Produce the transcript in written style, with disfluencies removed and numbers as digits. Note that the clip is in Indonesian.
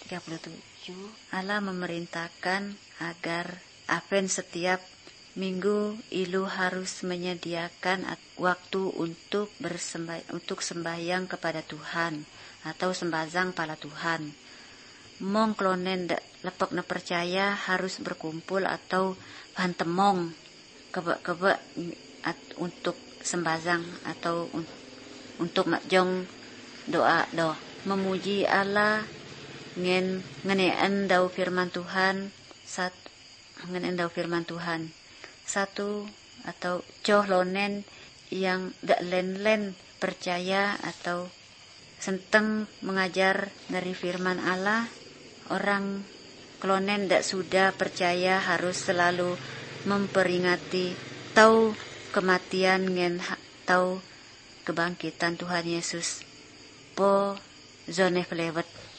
37, Allah memerintahkan agar Advent setiap minggu ilu harus menyediakan waktu untuk sembahyang kepada Tuhan atau sembazang pada Tuhan. Mong klonen lepek ne percaya harus berkumpul atau bantemong kebe untuk sembazang atau untuk makjong doa memuji Allah ngeneen dau firman Tuhan satu atau coh lonen yang dak len percaya atau senteng mengajar dari firman Allah. Orang klonen dak sudah percaya harus selalu memperingati tau kematian ngen tau kebangkitan Tuhan Yesus po zone flewet.